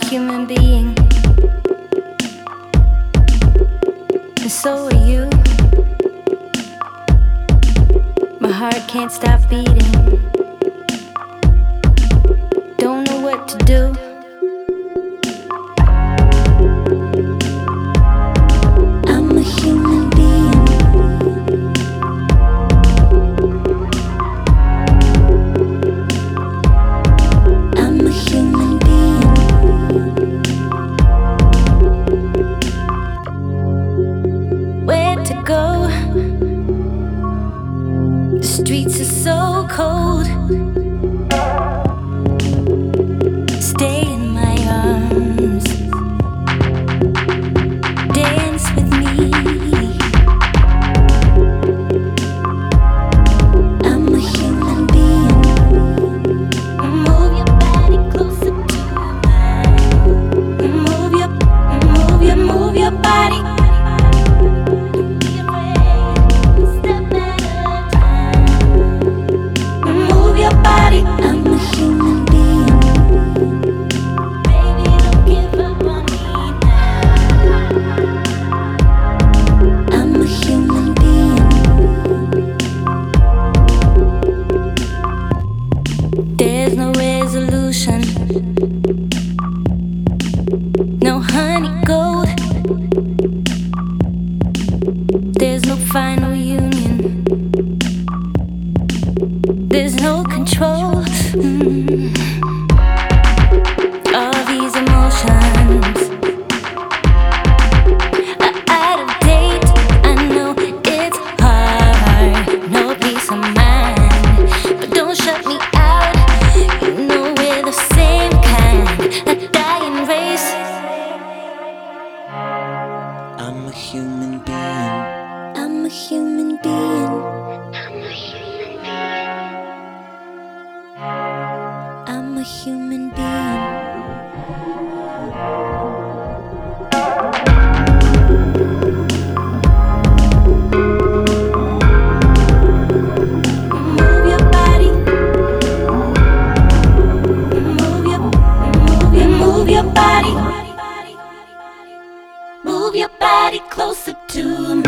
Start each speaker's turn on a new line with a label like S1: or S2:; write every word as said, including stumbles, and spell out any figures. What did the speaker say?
S1: human being, and so are you. My heart can't stop beating. Don't know what to do. I'm a human being. I'm a human being. Where to go? The streets are so cold. Stay in my arms. Dance with me. I'm a human being. Move your body closer to mine. Move your, move your, move your body. Don't be afraid. Step at a time. Move your body. I'm a human being. Baby, don't give up on me now. I'm a human being. There's no resolution, no honey gold. There's no final union. There's no control. Mm. All these emotions are out of date. I know it's hard, no peace of mind, but don't shut me out. You know we're the same kind, a dying race.
S2: I'm a human being.
S1: I'm a human being. I'm a human being. Move your body. Move your, move your, move your body. Move your body closer to me.